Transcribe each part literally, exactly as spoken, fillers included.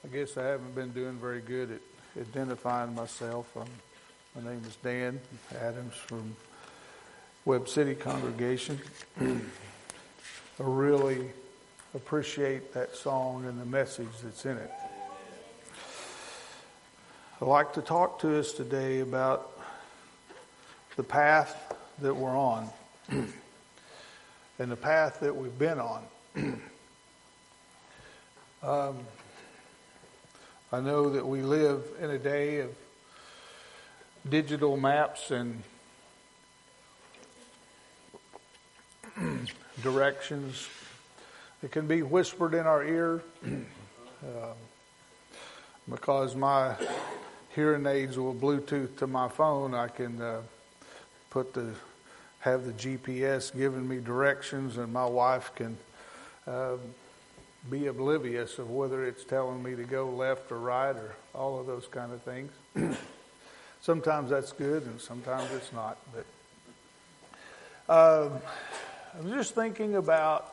I guess I haven't been doing very good at identifying myself. Um, my name is Dan Adams from Webb City Congregation. I really appreciate that song and the message that's in it. I'd like to talk to us today about the path that we're on and the path that we've been on. um, I know that we live in a day of digital maps and directions that can be whispered in our ear. uh, because my hearing aids will Bluetooth to my phone, I can uh, put the have the G P S giving me directions, and my wife can uh, be oblivious of whether it's telling me to go left or right or all of those kind of things. Sometimes that's good and sometimes it's not. But um, I was just thinking about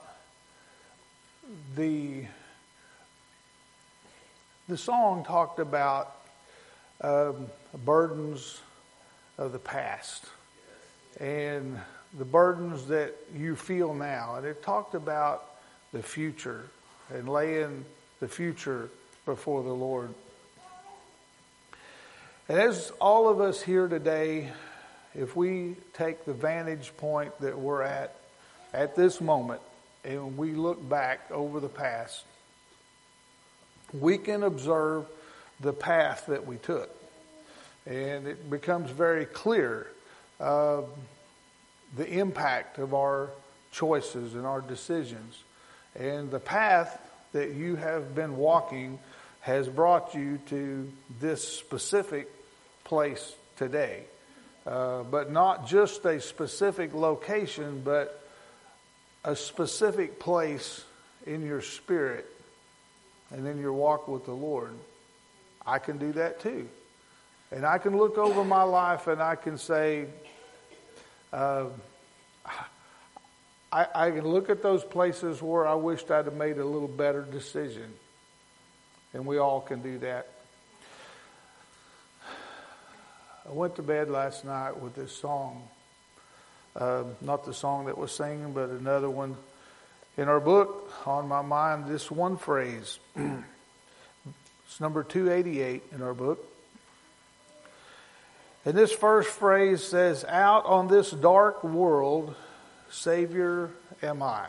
the the song talked about um, burdens of the past and the burdens that you feel now, and it talked about the future and laying the future before the Lord. And as all of us here today, if we take the vantage point that we're at at this moment and we look back over the past, we can observe the path that we took. And it becomes very clear uh, the impact of our choices and our decisions. And the path that you have been walking has brought you to this specific place today. Uh, but not just a specific location, but a specific place in your spirit and in your walk with the Lord. I can do that too. And I can look over my life and I can say, uh, I, I can look at those places where I wished I'd have made a little better decision. And we all can do that. I went to bed last night with this song. Uh, not the song that was singing, but another one in our book on my mind. This one phrase. It's number two eighty-eight in our book. And this first phrase says, "Out on this dark world, Savior am I.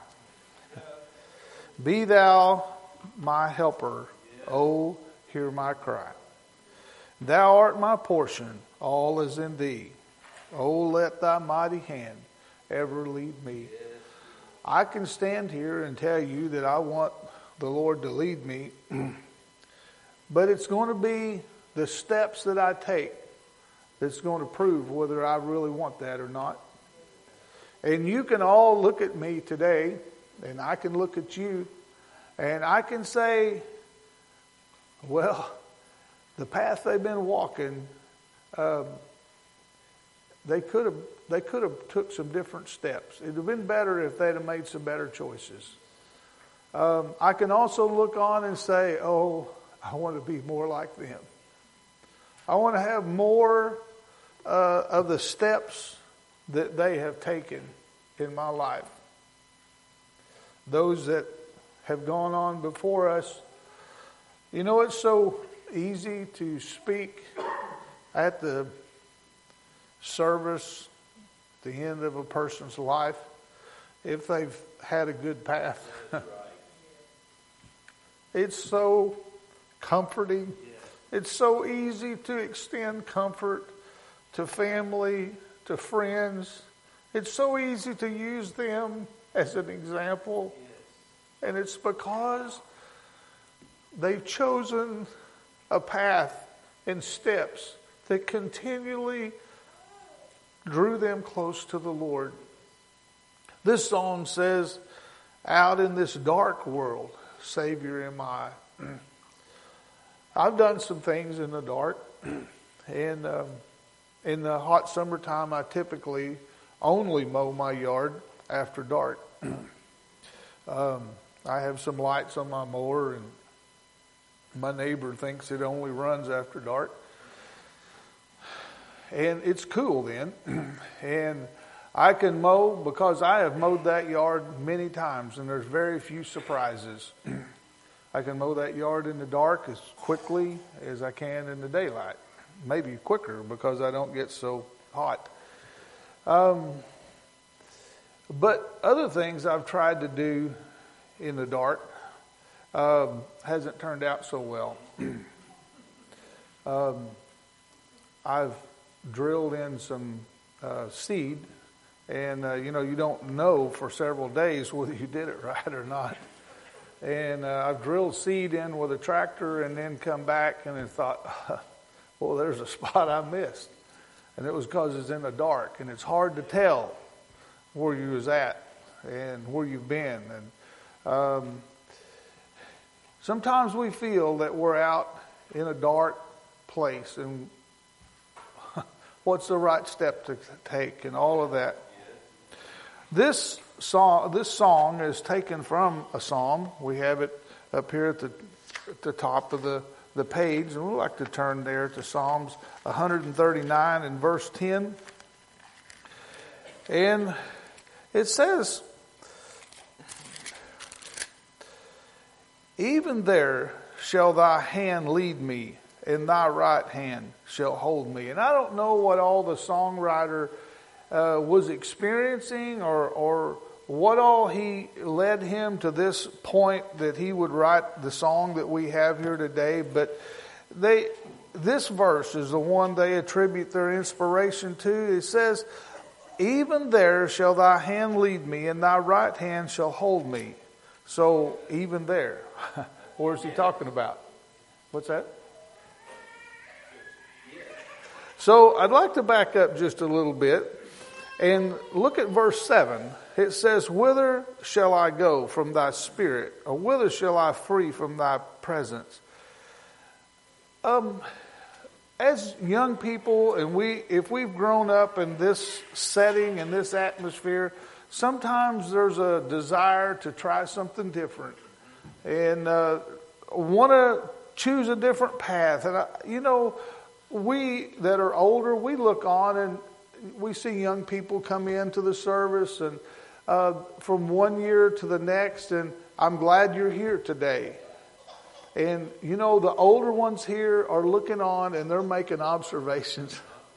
Be thou my helper, oh, hear my cry. Thou art my portion, all is in thee. Oh, let thy mighty hand ever lead me." I can stand here and tell you that I want the Lord to lead me, but it's going to be the steps that I take that's going to prove whether I really want that or not. And you can all look at me today, and I can look at you, and I can say, well, the path they've been walking, um, they could have they could have took some different steps. It would have been better if they'd have made some better choices. Um, I can also look on and say, oh, I want to be more like them. I want to have more uh, of the steps that they have taken in my life. Those that have gone on before us. You know, it's so easy to speak at the service, the end of a person's life, if they've had a good path. It's so comforting. It's so easy to extend comfort to family, to friends. It's so easy to use them as an example. And it's because they've chosen a path and steps that continually drew them close to the Lord. This song says, "Out in this dark world, Savior am I." I've done some things in the dark, and um, in the hot summertime, I typically only mow my yard after dark. um, I have some lights on my mower, and My neighbor thinks it only runs after dark. And it's cool then. And I can mow because I have mowed that yard many times, and there's very few surprises. I can mow that yard in the dark as quickly as I can in the daylight. Maybe quicker because I don't get so hot. Um, but other things I've tried to do in the dark um, hasn't turned out so well. um, I've drilled in some uh, seed, and uh, you know, you don't know for several days whether you did it right or not. And uh, I've drilled seed in with a tractor and then come back and then thought, well, there's a spot I missed. And it was because it's in the dark, and it's hard to tell where you was at and where you've been. And um, sometimes we feel that we're out in a dark place, and what's the right step to take and all of that. This song, this song is taken from a psalm. We have it up here at the, at the top of the, the page, and we'd like to turn there to Psalms one thirty-nine and verse ten. And it says, even there shall thy hand lead me, and thy right hand shall hold me. And I don't know what all the songwriter uh, was experiencing or, or what all he led him to this point that he would write the song that we have here today. But they, this verse is the one they attribute their inspiration to. It says, even there shall thy hand lead me, and thy right hand shall hold me. So even there, what is he talking about? What's that? So I'd like to back up just a little bit and look at verse seven. It says, whither shall I go from thy spirit? Or whither shall I flee from thy presence? Um, as young people, and we, if we've grown up in this setting and this atmosphere, sometimes there's a desire to try something different and uh, want to choose a different path. And I, you know, we that are older, we look on and we see young people come into the service and uh, from one year to the next, and I'm glad you're here today. And you know, the older ones here are looking on and they're making observations.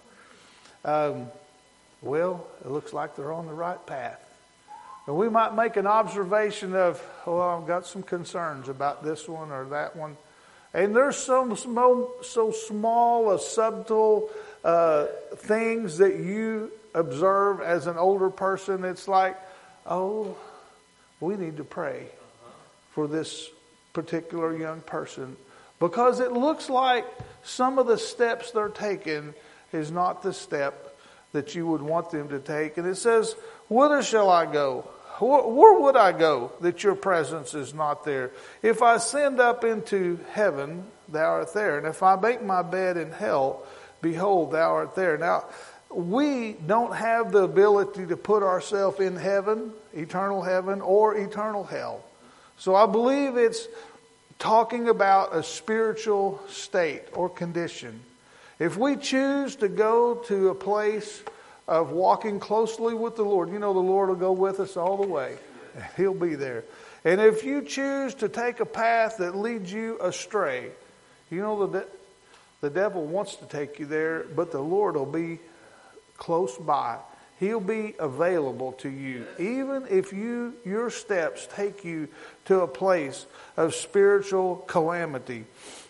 um, well, it looks like they're on the right path. And we might make an observation of, oh, I've got some concerns about this one or that one. And there's some so, so small, a subtle uh, things that you observe as an older person. It's like, oh, we need to pray for this particular young person, because it looks like some of the steps they're taking is not the step that you would want them to take. And it says, whither shall I go? Where would I go that your presence is not there? If I ascend up into heaven, thou art there. And if I make my bed in hell, behold, thou art there. Now, we don't have the ability to put ourselves in heaven, eternal heaven, or eternal hell. So I believe it's talking about a spiritual state or condition. If we choose to go to a place of walking closely with the Lord, you know the Lord will go with us all the way. He'll be there. And if you choose to take a path that leads you astray, you know the, de- the devil wants to take you there, but the Lord will be close by. He'll be available to you, even if you your steps take you to a place of spiritual calamity.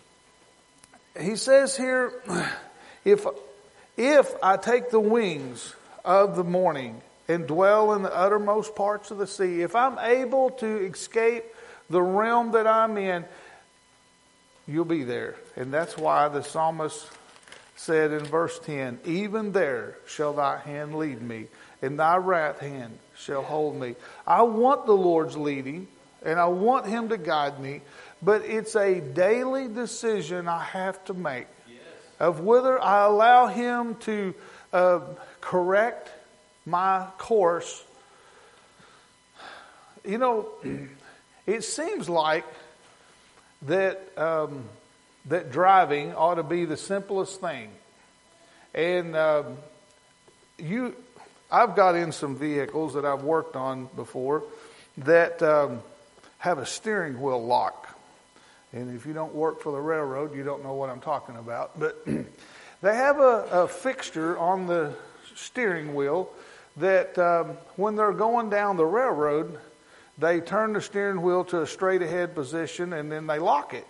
He says here, if if I take the wings of the morning and dwell in the uttermost parts of the sea, if I'm able to escape the realm that I'm in, you'll be there. And that's why the psalmist said in verse ten, even there shall thy hand lead me, and thy right hand shall hold me. I want the Lord's leading, and I want Him to guide me, but it's a daily decision I have to make of whether I allow Him to uh, correct my course. You know, it seems like that um, that driving ought to be the simplest thing. And um, you, I've got in some vehicles that I've worked on before that um, have a steering wheel lock. And if you don't work for the railroad, you don't know what I'm talking about. But they have a, a fixture on the steering wheel that um, when they're going down the railroad, they turn the steering wheel to a straight ahead position and then they lock it.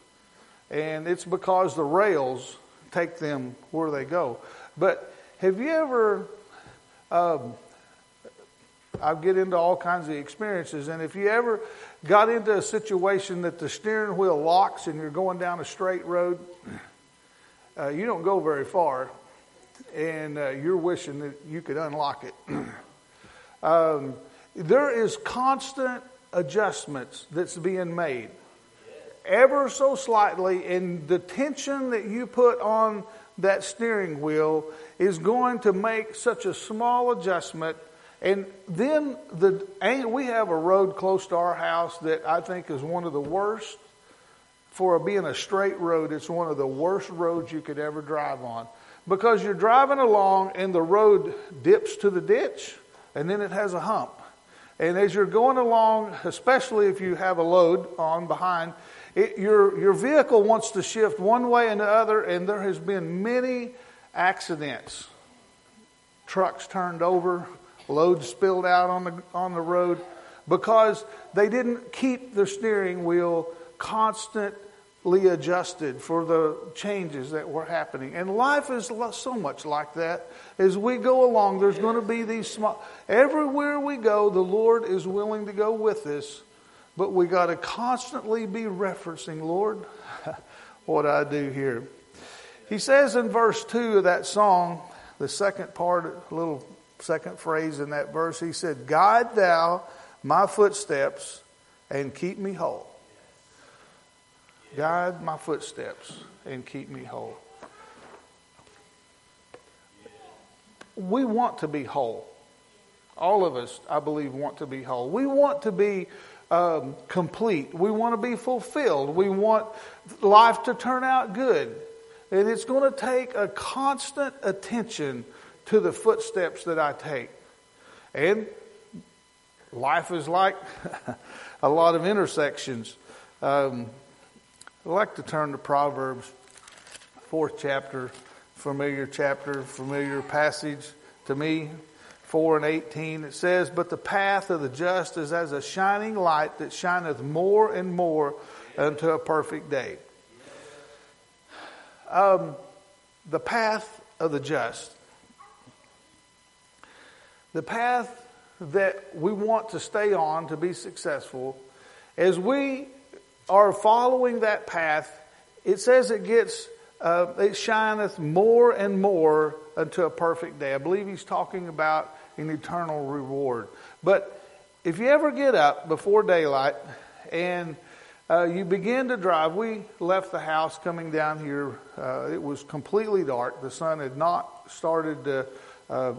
And it's because the rails take them where they go. But have you ever, um, I'll get into all kinds of experiences, and if you ever got into a situation that the steering wheel locks and you're going down a straight road, uh, you don't go very far, and uh, you're wishing that you could unlock it. um, there is constant adjustments that's being made, ever so slightly, and the tension that you put on that steering wheel is going to make such a small adjustment. And then the we have a road close to our house that I think is one of the worst. For being a straight road, it's one of the worst roads you could ever drive on, because you're driving along and the road dips to the ditch and then it has a hump. And as you're going along, especially if you have a load on behind, It, your your vehicle wants to shift one way and the other, and there has been many accidents. Trucks turned over, loads spilled out on the on the road because they didn't keep the steering wheel constantly adjusted for the changes that were happening. And life is so much like that. As we go along, there's going to be these small. Everywhere we go, the Lord is willing to go with us. But we got to constantly be referencing, Lord, what I do here. He says in verse two of that song, the second part, a little second phrase in that verse, he said, "Guide thou my footsteps and keep me whole." Guide my footsteps and keep me whole. We want to be whole. All of us, I believe, want to be whole. We want to be Um, complete. We want to be fulfilled. We want life to turn out good. And it's going to take a constant attention to the footsteps that I take. And life is like a lot of intersections. Um, I'd like to turn to Proverbs, fourth chapter, familiar chapter, familiar passage to me. four and eighteen, it says, "But the path of the just is as a shining light that shineth more and more unto a perfect day." Um, the path of the just. The path that we want to stay on to be successful. As we are following that path, it says it gets, uh, it shineth more and more unto a perfect day. I believe he's talking about an eternal reward. But if you ever get up before daylight and uh, you begin to drive, we left the house coming down here. Uh, it was completely dark. The sun had not started to uh,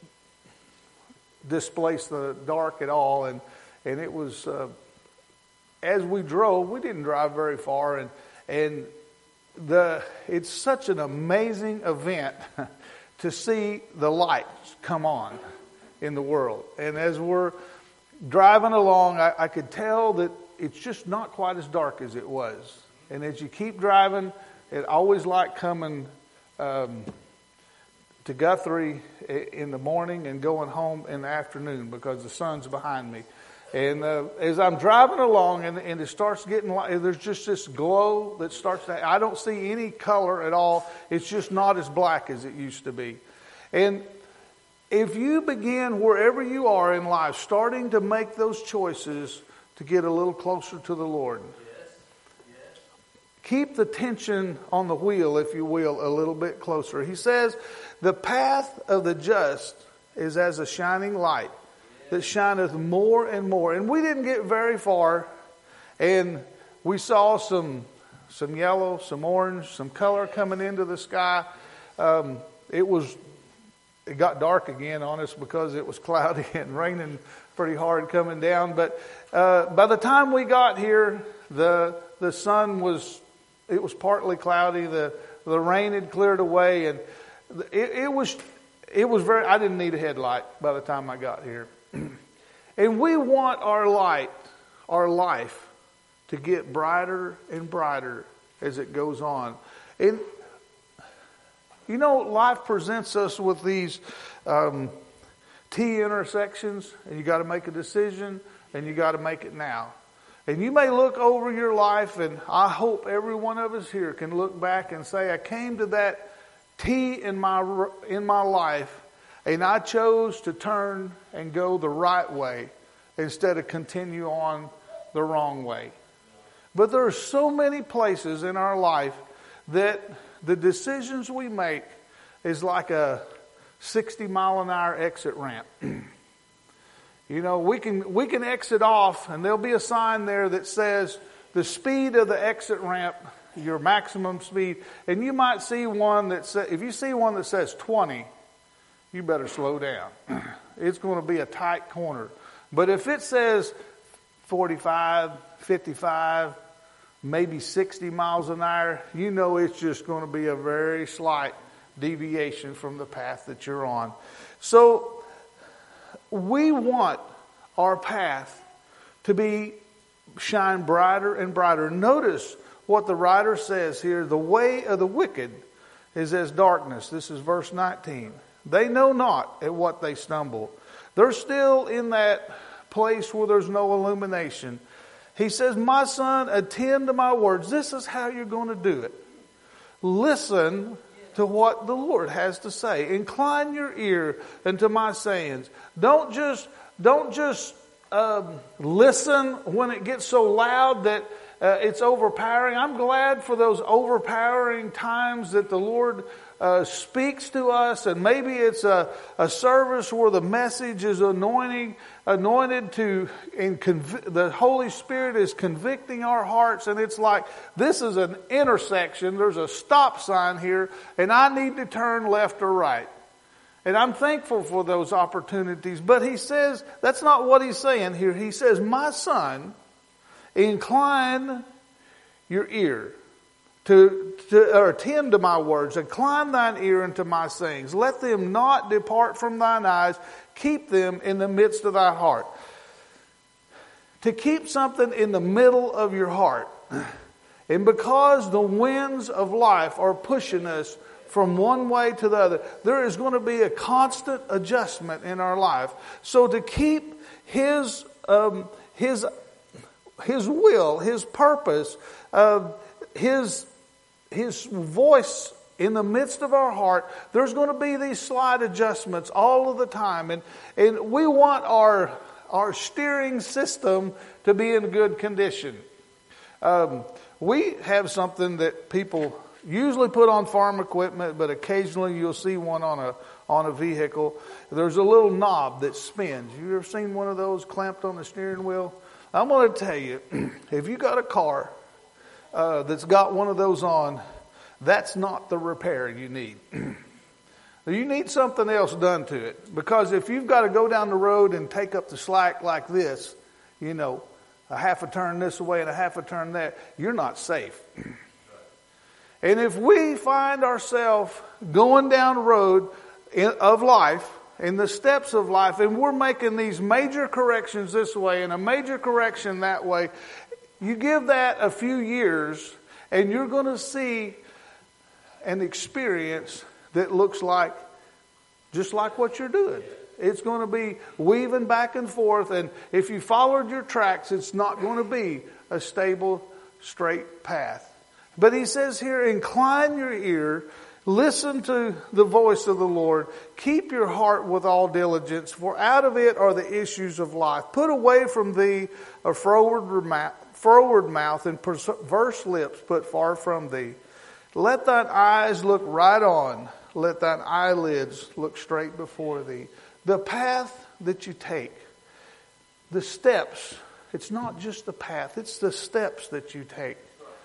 displace the dark at all. And, and it was, uh, as we drove, we didn't drive very far. And, and the it's such an amazing event to see the lights come on in the world. And as we're driving along, I, I could tell that it's just not quite as dark as it was. And as you keep driving, it always like coming um, to Guthrie in the morning and going home in the afternoon because the sun's behind me. And uh, as I'm driving along and, and it starts getting light, there's just this glow that starts to, I don't see any color at all. It's just not as black as it used to be. And if you begin wherever you are in life, starting to make those choices to get a little closer to the Lord, yes. Yes. Keep the tension on the wheel, if you will, a little bit closer. He says, "The path of the just is as a shining light that shineth more and more." And we didn't get very far, and we saw some some yellow, some orange, some color coming into the sky. Um, it was It got dark again on us because it was cloudy and raining pretty hard coming down. But uh, by the time we got here, the the sun was, it was partly cloudy. The, the rain had cleared away, and it, it was, it was very, I didn't need a headlight by the time I got here. And we want our light, our life, to get brighter and brighter as it goes on. And, you know, life presents us with these um, T intersections, and you got to make a decision, and you got to make it now. And you may look over your life, and I hope every one of us here can look back and say, I came to that T in my in my life, and I chose to turn and go the right way instead of continue on the wrong way. But there are so many places in our life that the decisions we make is like a sixty mile an hour exit ramp. You know, we can we can exit off, and there'll be a sign there that says the speed of the exit ramp, your maximum speed. And you might see one that says, if you see one that says twenty, you better slow down. It's going to be a tight corner. But if it says forty-five, fifty-five, maybe sixty miles an hour, you know it's just going to be a very slight deviation from the path that you're on. So we want our path to be shine brighter and brighter. Notice what the writer says here. The way of the wicked is as darkness. This is verse nineteen. They know not at what they stumble. They're still in that place where there's no illumination. He says, my son, attend to my words. This is how you're going to do it. Listen to what the Lord has to say. Incline your ear unto my sayings. Don't just, don't just um, listen when it gets so loud that uh, it's overpowering. I'm glad for those overpowering times that the Lord uh, speaks to us, and maybe it's a, a service where the message is anointing, anointed to, and conv- the Holy Spirit is convicting our hearts, and it's like, this is an intersection, there's a stop sign here, and I need to turn left or right. And I'm thankful for those opportunities, but he says, that's not what he's saying here. He says, my son, incline your ear to, to or attend to my words, incline thine ear unto my sayings. Let them not depart from thine eyes, keep them in the midst of thy heart. To keep something in the middle of your heart. And because the winds of life are pushing us from one way to the other, there is going to be a constant adjustment in our life. So to keep His um, His His will, His purpose, uh, His His voice in the midst of our heart, there's going to be these slight adjustments all of the time, and and we want our our steering system to be in good condition. Um, we have something that people usually put on farm equipment, but occasionally you'll see one on a on a vehicle. There's a little knob that spins. You ever seen one of those clamped on the steering wheel? I'm going to tell you, if you got a car uh, that's got one of those on, that's not the repair you need. You need something else done to it. Because if you've got to go down the road and take up the slack like this, you know, a half a turn this way and a half a turn that, you're not safe. And if we find ourselves going down the road in, of life, in the steps of life, and we're making these major corrections this way and a major correction that way, you give that a few years and you're going to see an experience that looks like just like what you're doing. It's going to be weaving back and forth, and if you followed your tracks, it's not going to be a stable, straight path. But he says here, incline your ear, listen to the voice of the Lord, keep your heart with all diligence, for out of it are the issues of life. Put away from thee a froward mouth, froward mouth and perverse lips put far from thee. Let thine eyes look right on, let thine eyelids look straight before thee. The path that you take, the steps, it's not just the path, it's the steps that you take.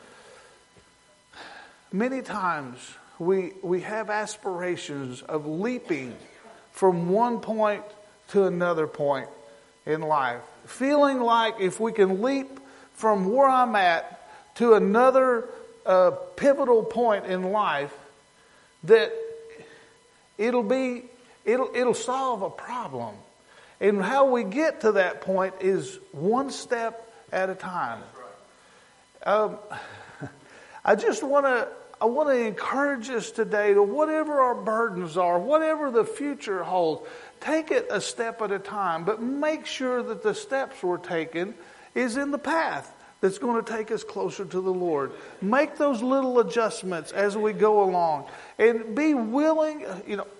Many times we we have aspirations of leaping from one point to another point in life. Feeling like if we can leap from where I'm at to another uh, pivotal point in life, that it'll be it'll it'll solve a problem. And how we get to that point is one step at a time. Um, I just want to I want to encourage us today to whatever our burdens are, whatever the future holds, take it a step at a time, but make sure that the steps we're taking is in the path that's going to take us closer to the Lord. Make those little adjustments as we go along, and be willing, you know,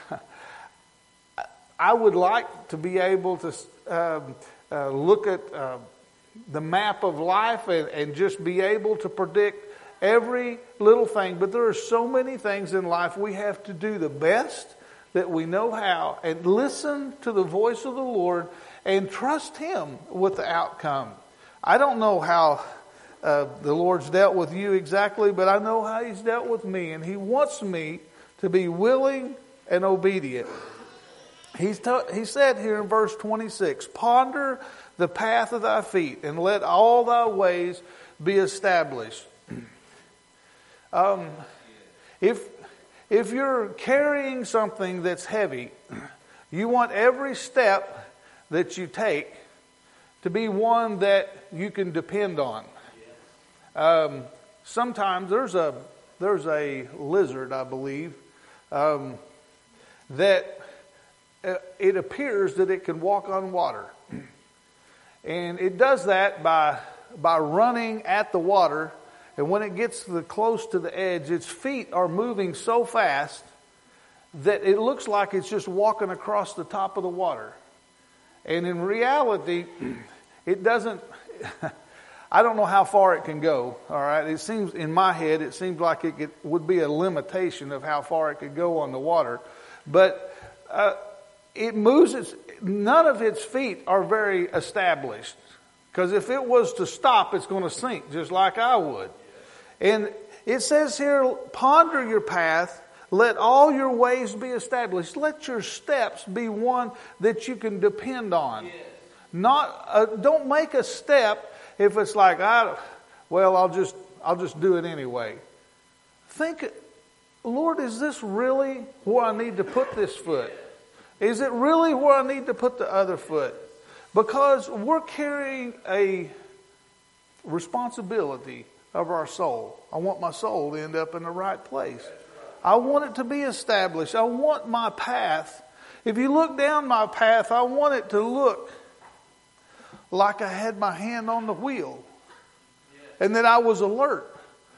I would like to be able to um, uh, look at uh, the map of life and, and just be able to predict every little thing. But there are so many things in life we have to do the best that we know how, and listen to the voice of the Lord and trust Him with the outcome. I don't know how uh, the Lord's dealt with you exactly, but I know how He's dealt with me, and He wants me to be willing and obedient. He's t- he said here in verse twenty-six, ponder the path of thy feet, and let all thy ways be established. um, if if you're carrying something that's heavy, you want every step that you take to be one that you can depend on. Um, sometimes there's a there's a lizard, I believe, um, that it appears that it can walk on water. And it does that by by running at the water. And when it gets to the, close to the edge, its feet are moving so fast that it looks like it's just walking across the top of the water. And in reality, it doesn't... I don't know how far it can go, all right? It seems, in my head, it seems like it could, would be a limitation of how far it could go on the water. But... Uh, It moves its, none of its feet are very established. Because if it was to stop, it's going to sink just like I would. And it says here, ponder your path, let all your ways be established. Let your steps be one that you can depend on. Yes. Not, uh, don't make a step if it's like, I, well, I'll just, I'll just do it anyway. Think, Lord, is this really where I need to put this foot? Is it really where I need to put the other foot? Because we're carrying a responsibility of our soul. I want my soul to end up in the right place. I want it to be established. I want my path. If you look down my path, I want it to look like I had my hand on the wheel. And that I was alert.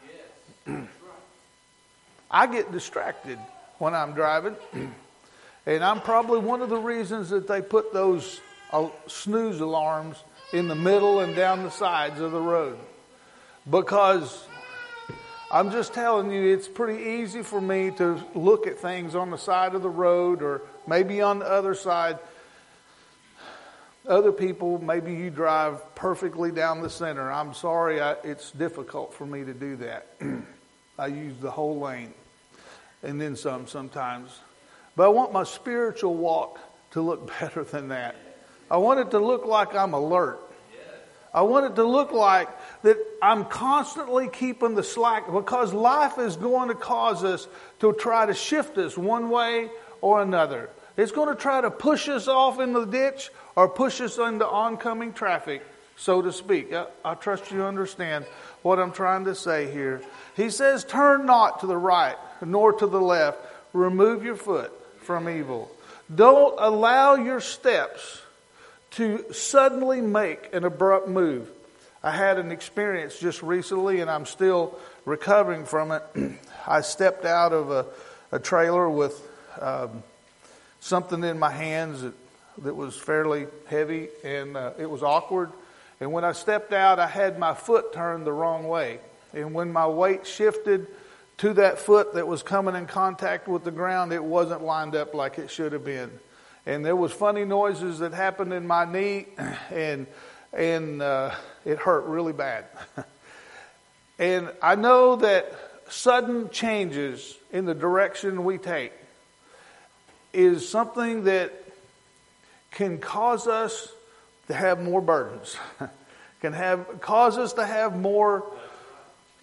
I get distracted when I'm driving. And I'm probably one of the reasons that they put those uh, snooze alarms in the middle and down the sides of the road. Because I'm just telling you, it's pretty easy for me to look at things on the side of the road or maybe on the other side. Other people, maybe you drive perfectly down the center. I'm sorry, I, it's difficult for me to do that. I use the whole lane and then some sometimes. But I want my spiritual walk to look better than that. I want it to look like I'm alert. I want it to look like that I'm constantly keeping the slack, because life is going to cause us to try to shift us one way or another. It's going to try to push us off in the ditch or push us into oncoming traffic, so to speak. I, I trust you understand what I'm trying to say here. He says, turn not to the right nor to the left. Remove your foot from evil. Don't allow your steps to suddenly make an abrupt move. I had an experience just recently, and I'm still recovering from it. I stepped out of a, a trailer with um, something in my hands that, that was fairly heavy, and uh, it was awkward. And when I stepped out, I had my foot turned the wrong way. And when my weight shifted to that foot that was coming in contact with the ground, it wasn't lined up like it should have been. And there was funny noises that happened in my knee, and and uh, it hurt really bad. And I know that sudden changes in the direction we take is something that can cause us to have more burdens, can have cause us to have more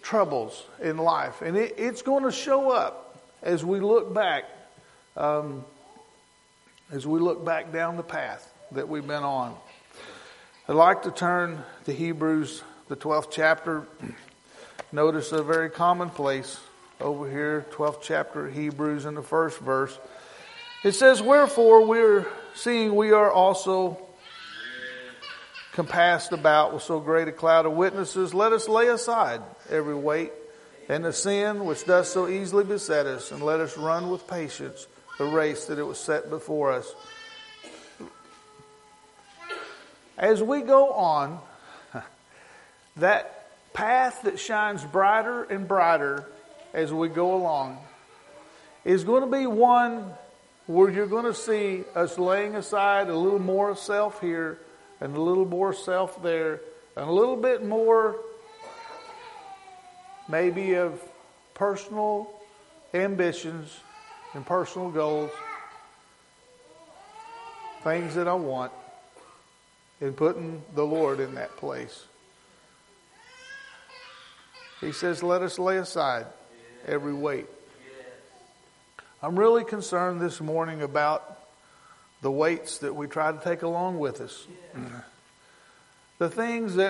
troubles in life. And it, it's going to show up as we look back, um, as we look back down the path that we've been on. I'd like to turn to Hebrews, the twelfth chapter. Notice a very common place over here, twelfth chapter of Hebrews in the first verse. It says, wherefore we're seeing we are also compassed about with so great a cloud of witnesses, let us lay aside every weight and the sin which does so easily beset us, and let us run with patience the race that it was set before us. As we go on, that path that shines brighter and brighter as we go along is going to be one where you're going to see us laying aside a little more of self here and a little more self there, and a little bit more maybe of personal ambitions and personal goals, things that I want, and putting the Lord in that place. He says, let us lay aside every weight. I'm really concerned this morning about the weights that we try to take along with us. The things that,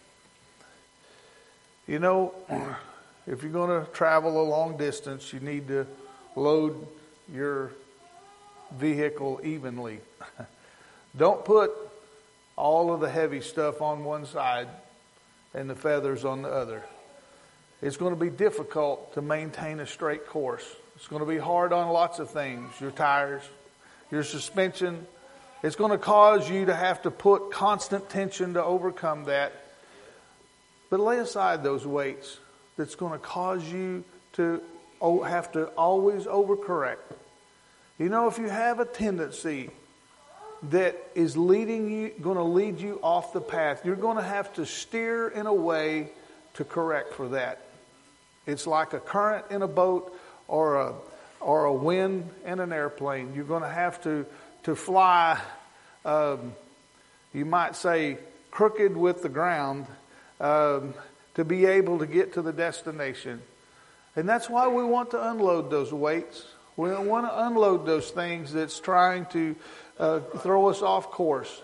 you know, if you're going to travel a long distance, you need to load your vehicle evenly. Don't put all of the heavy stuff on one side and the feathers on the other. It's going to be difficult to maintain a straight course. It's going to be hard on lots of things. Your tires, your suspension. It's going to cause you to have to put constant tension to overcome that. But lay aside those weights that's going to cause you to have to always overcorrect. You know, if you have a tendency that is leading you, going to lead you off the path, you're going to have to steer in a way to correct for that. It's like a current in a boat or a or a wind in an airplane. You're going to have to to fly, um, you might say, crooked with the ground um, to be able to get to the destination. And that's why we want to unload those weights. We want to unload those things that's trying to uh, throw us off course.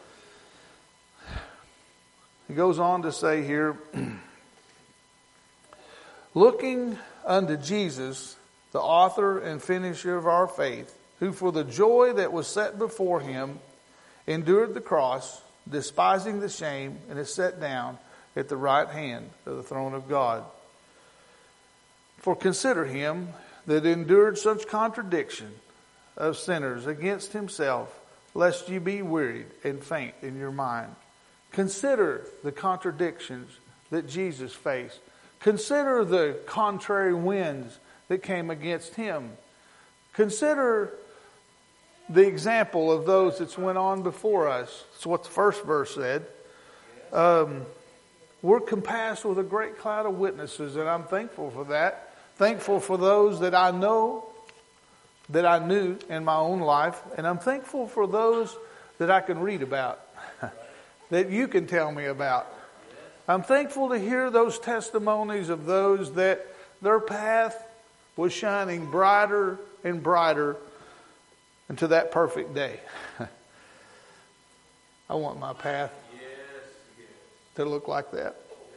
He goes on to say here, looking unto Jesus, the author and finisher of our faith, who for the joy that was set before him endured the cross, despising the shame, and is set down at the right hand of the throne of God. For consider him that endured such contradiction of sinners against himself, lest you be wearied and faint in your mind. Consider the contradictions that Jesus faced. Consider the contrary winds that came against him. Consider the example of those that's went on before us. That's what the first verse said. Um, we're compassed with a great cloud of witnesses, and I'm thankful for that. Thankful for those that I know, that I knew in my own life, and I'm thankful for those that I can read about, that you can tell me about. I'm thankful to hear those testimonies of those that their path was shining brighter and brighter into that perfect day. I want my path to look like that.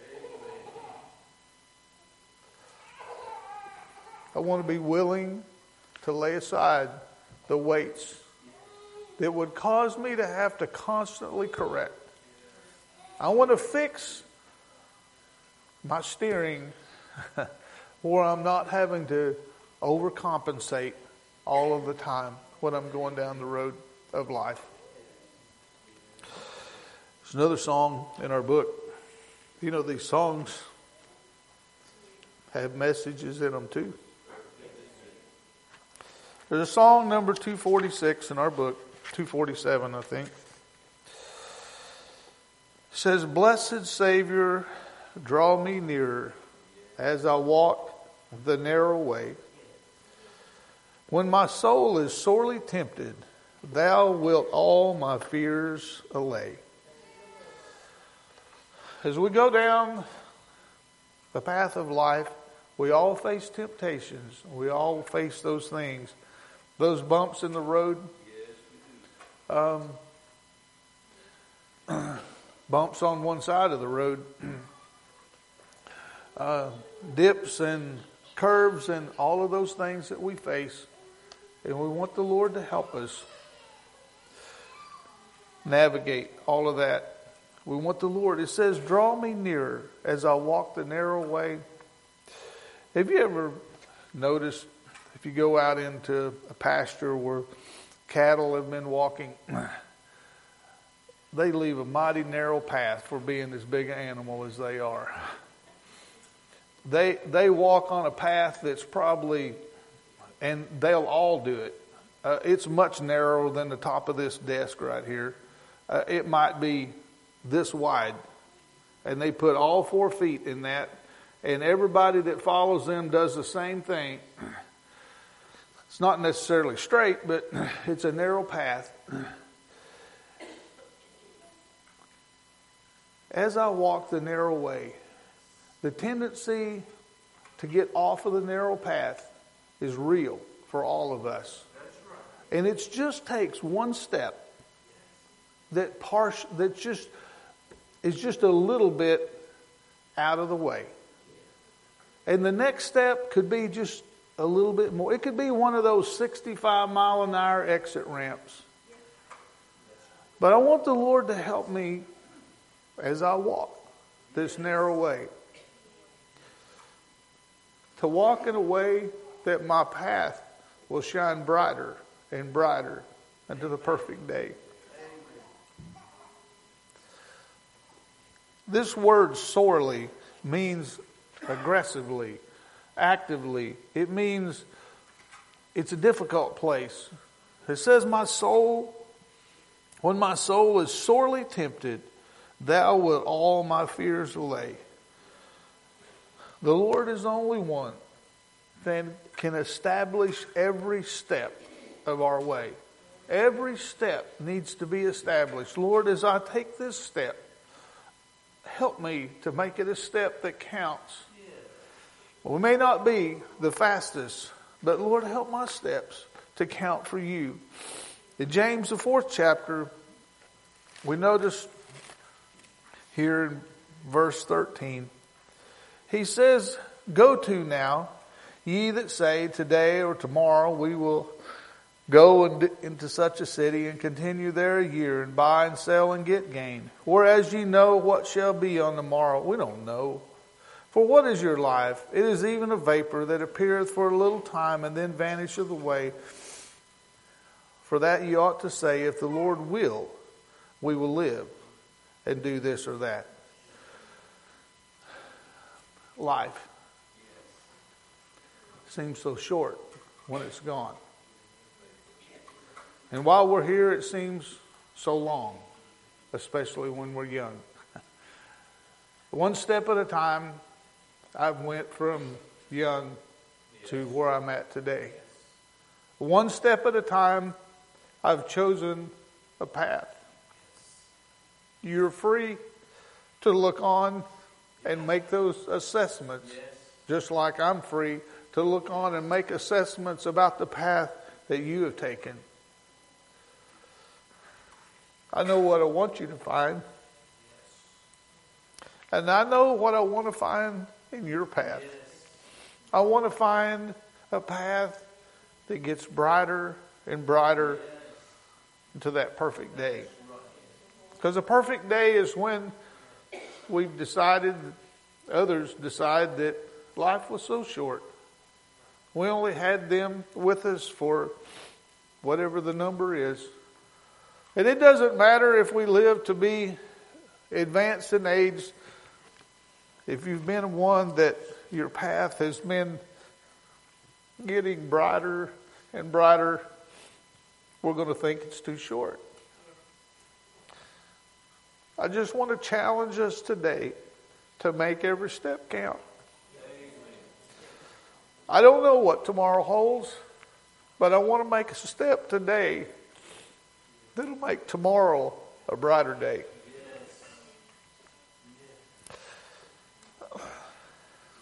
I want to be willing to lay aside the weights that would cause me to have to constantly correct. I want to fix my steering where I'm not having to overcompensate all of the time when I'm going down the road of life. There's another song in our book. You know, these songs have messages in them too. There's a song number two forty-six in our book, two forty-seven I think. It says, "Blessed Savior, draw me nearer as I walk the narrow way. When my soul is sorely tempted, thou wilt all my fears allay." As we go down The path of life, we all face temptations. We all face those things. Those bumps in the road. Um, bumps on one side of the road. uh, dips and curves and all of those things that we face. And we want the Lord to help us navigate all of that. We want the Lord. It says, draw me nearer as I walk the narrow way. Have you ever noticed, if you go out into a pasture where cattle have been walking, they leave a mighty narrow path for being as big an animal as they are. They they walk on a path that's probably, and they'll all do it. Uh, it's much narrower than the top of this desk right here. Uh, it might be this wide, and they put all four feet in that, and everybody that follows them does the same thing. It's not necessarily straight, but it's a narrow path. As I walk the narrow way, the tendency to get off of the narrow path is real for all of us. And it just takes one step that part, that just is just a little bit out of the way. And the next step could be just a little bit more. It could be one of those sixty-five mile an hour exit ramps. But I want the Lord to help me as I walk this narrow way. To walk in a way that my path will shine brighter and brighter unto the perfect day. This word sorely means aggressively, actively. It means it's a difficult place. It says, my soul, when my soul is sorely tempted, thou wilt all my fears allay. The Lord is the only one that can establish every step of our way. Every step needs to be established. Lord, as I take this step, help me to make it a step that counts. We may not be the fastest, but Lord, help my steps to count for you. In James, the fourth chapter, we notice here in verse thirteen, he says, go to now, ye that say, today or tomorrow we will go and into such a city and continue there a year and buy and sell and get gain. Whereas ye know what shall be on the morrow. We don't know. For what is your life? It is even a vapor that appeareth for a little time and then vanisheth away. For that ye ought to say, if the Lord will, we will live and do this or that. Life seems so short when it's gone. And while we're here, it seems so long, especially when we're young. One step at a time, I've went from young to where I'm at today. One step at a time, I've chosen a path. You're free to look on and make those assessments, just like I'm free to look on and make assessments about the path that you have taken. I know what I want you to find. And I know what I want to find in your path. I want to find a path that gets brighter and brighter to that perfect day. Because a perfect day is when we've decided, others decide that life was so short. We only had them with us for whatever the number is. And it doesn't matter if we live to be advanced in age. If you've been one that your path has been getting brighter and brighter, we're going to think it's too short. I just want to challenge us today to make every step count. I don't know what tomorrow holds, but I want to make a step today that'll make tomorrow a brighter day.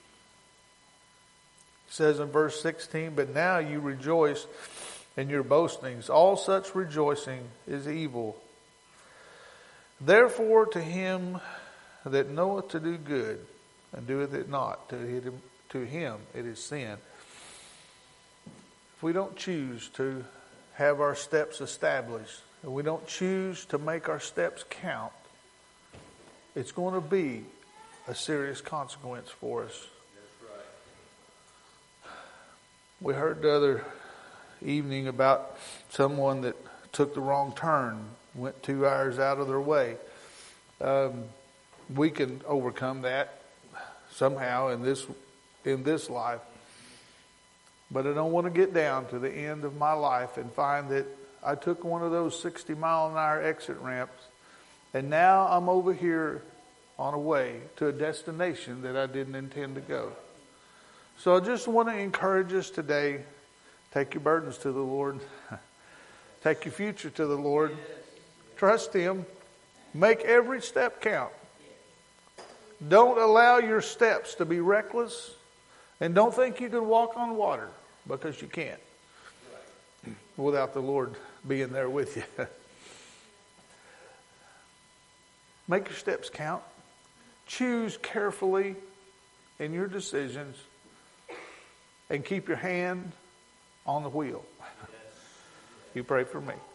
says in verse sixteen, but now you rejoice in your boastings. All such rejoicing is evil. Therefore to him that knoweth to do good, and doeth it not, to him, to him it is sin. If we don't choose to have our steps established, and we don't choose to make our steps count, it's going to be a serious consequence for us. That's right. We heard the other evening about someone that took the wrong turn, went two hours out of their way. Um, we can overcome that somehow in this in this life. But I don't want to get down to the end of my life and find that I took one of those sixty mile an hour exit ramps, and now I'm over here on a way to a destination that I didn't intend to go. So I just want to encourage us today. Take your burdens to the Lord. Take your future to the Lord. Trust Him. Make every step count. Don't allow your steps to be reckless. And don't think you can walk on water, because you can't without the Lord being there with you. Make your steps count. Choose carefully in your decisions. And keep your hand on the wheel. You pray for me.